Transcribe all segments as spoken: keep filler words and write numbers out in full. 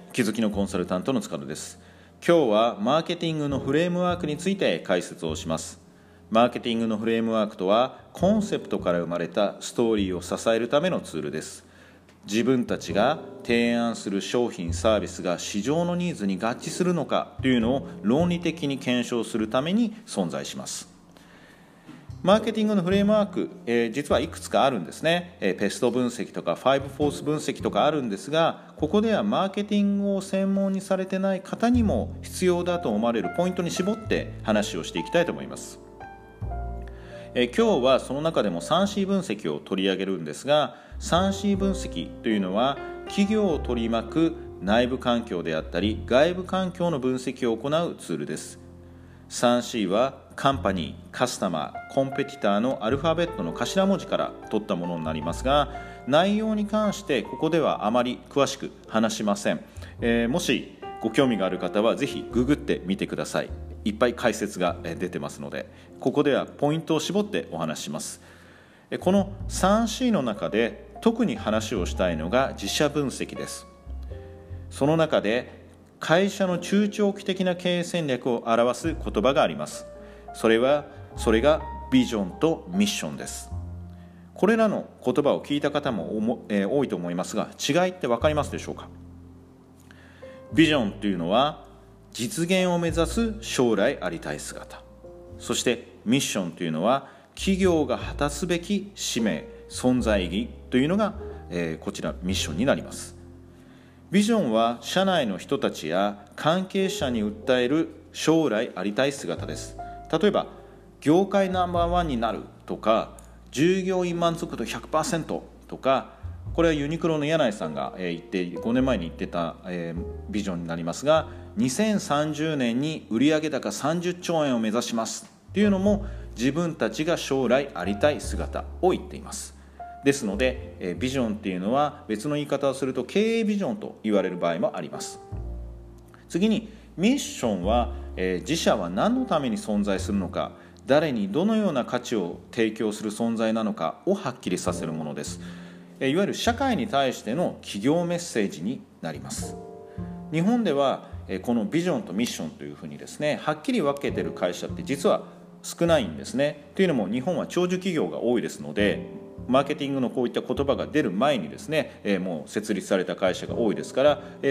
気づきのコンサルタントの塚田です。今日はマーケティングのフレームワークについて解説をします。マーケティングのフレームワークとは、コンセプトから生まれたストーリーを支えるためのツールです。自分たちが提案する商品サービスが市場のニーズに合致するのかというのを論理的に検証するために存在します。マーケティングのフレームワーク、えー、実はいくつかあるんですね、えー、ペスト分析とかファイブフォース分析とかあるんですが、ここではマーケティングを専門にされてない方にも必要だと思われるポイントに絞って話をしていきたいと思います。えー、今日はその中でも スリーシー 分析を取り上げるんですが、 スリーシー 分析というのは企業を取り巻く内部環境であったり外部環境の分析を行うツールです。 スリーシー はカンパニー、カスタマー、コンペティターのアルファベットの頭文字から取ったものになりますが、内容に関してここではあまり詳しく話しません。えー、もしご興味がある方はぜひググってみてください。いっぱい解説が出てますので、ここではポイントを絞ってお話しします。この スリーシー の中で特に話をしたいのが自社分析です。その中で会社の中長期的な経営戦略を表す言葉があります。それはそれがビジョンとミッションです。これらの言葉を聞いた方もおも、えー、多いと思いますが、違いって分かりますでしょうか。ビジョンというのは実現を目指す将来ありたい姿、そしてミッションというのは企業が果たすべき使命、存在意義というのが、えー、こちらミッションになります。ビジョンは社内の人たちや関係者に訴える将来ありたい姿です。例えば業界ナンバーワンになるとか、従業員満足度 ひゃくパーセント とか、これはユニクロの柳井さんが言ってごねんまえに言ってたビジョンになりますが、にせんさんじゅうねんに売上高さんじゅっちょうえんを目指しますっていうのも自分たちが将来ありたい姿を言っています。ですのでビジョンっていうのは別の言い方をすると経営ビジョンと言われる場合もあります。次にミッションは自社は何のために存在するのか、誰にどのような価値を提供する存在なのかをはっきりさせるものです。いわゆる社会に対しての企業メッセージになります。日本ではこのビジョンとミッションというふうにですね、はっきり分けている会社って実は少ないんですね。というのも日本は長寿企業が多いですので、マーケティングのこういった言葉が出る前にですね、もう設立された会社が多いですから、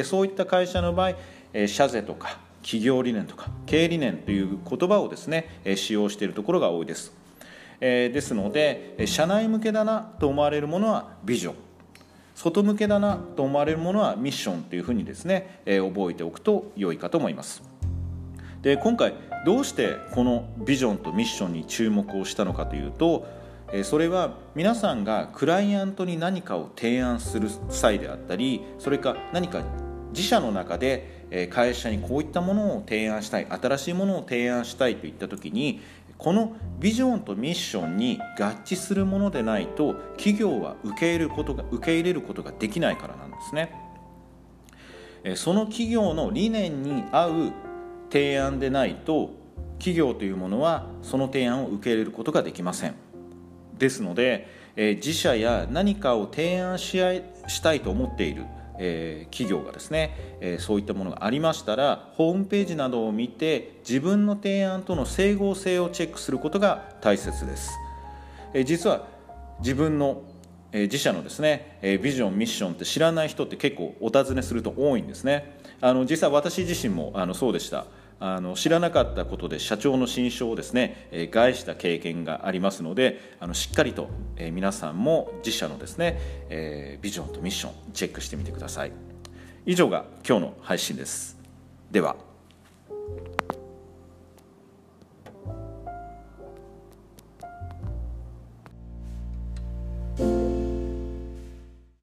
そういった会社の場合、社是とか企業理念とか経営理念という言葉をですね使用しているところが多いです。ですので社内向けだなと思われるものはビジョン、外向けだなと思われるものはミッションというふうにですね覚えておくと良いかと思います。で、今回どうしてこのビジョンとミッションに注目をしたのかというと、それは皆さんがクライアントに何かを提案する際であったり、それか何か自社の中で会社にこういったものを提案したい、新しいものを提案したいといった時に、このビジョンとミッションに合致するものでないと企業は受け入れることが受け入れることができないからなんですね。その企業の理念に合う提案でないと企業というものはその提案を受け入れることができません。ですので自社や何かを提案し合いしたいと思っているえー、企業がですね、えー、そういったものがありましたら、ホームページなどを見て自分の提案との整合性をチェックすることが大切です。えー、実は自分の、えー、自社のですね、えー、ビジョンミッションって知らない人って結構お尋ねすると多いんですね。あの実際私自身もあのそうでした。あの知らなかったことで社長の心証をですね、えー、害した経験がありますので、あのしっかりと、えー、皆さんも自社のですね、えー、ビジョンとミッションチェックしてみてください。以上が今日の配信です。では。